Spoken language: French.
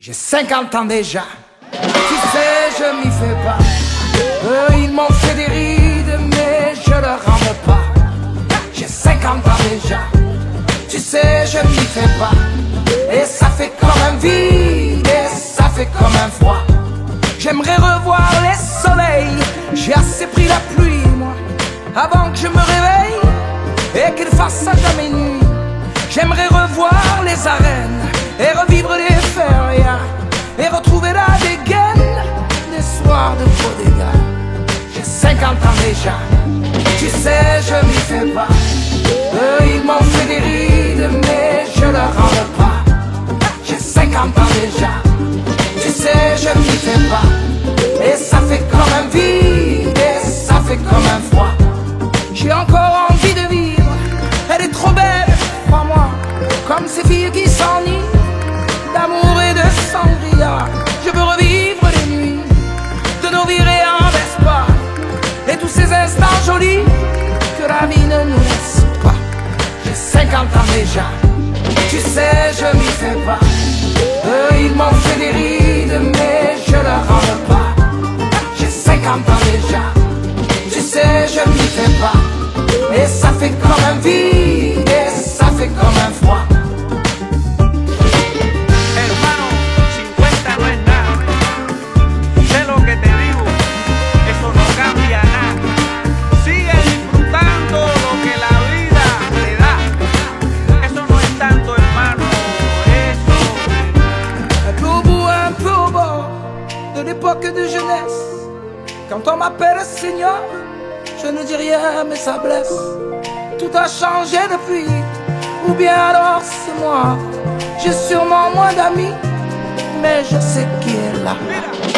J'ai 50 ans déjà, tu sais, je m'y fais pas. Eux, ils m'ont fait des rides, mais je leur en veux pas. J'ai 50 ans déjà, tu sais, je m'y fais pas. Et ça fait comme un vide, et ça fait comme un froid. J'aimerais revoir les soleils, j'ai assez pris la pluie, moi, avant que je me réveille et qu'il fasse à jamais nuit. J'aimerais revoir les arènes et revivre les férias et retrouver la dégaine des soirs de bodega. J'ai 50 ans déjà, tu sais, je m'y fais pas. Eux, ils m'ont fait des rides, mais je leur en veux pas. J'ai 50 ans déjà, tu sais, je m'y fais pas. Et ça fait comme un vide, et ça fait comme un froid. J'ai encore envie de vivre, elle est trop belle, crois-moi. Comme ces filles qui s'ennuient d'amour et de sangria. Je veux revivre les nuits de nos virées en Vespa et tous ces instants jolis que la vie ne nous laisse pas. J'ai 50 ans déjà, tu sais, je m'y fais pas. Eux, ils m'ont fait des rides, mais je leur en veux pas. J'ai 50 ans déjà, tu sais, je m'y fais pas. Et ça fait comme un vide, et ça fait comme un froid. L'époque de jeunesse, quand on m'appelle Seigneur, je ne dis rien mais ça blesse. Tout a changé depuis, ou bien alors c'est moi. J'ai sûrement moins d'amis, mais je sais qui est là.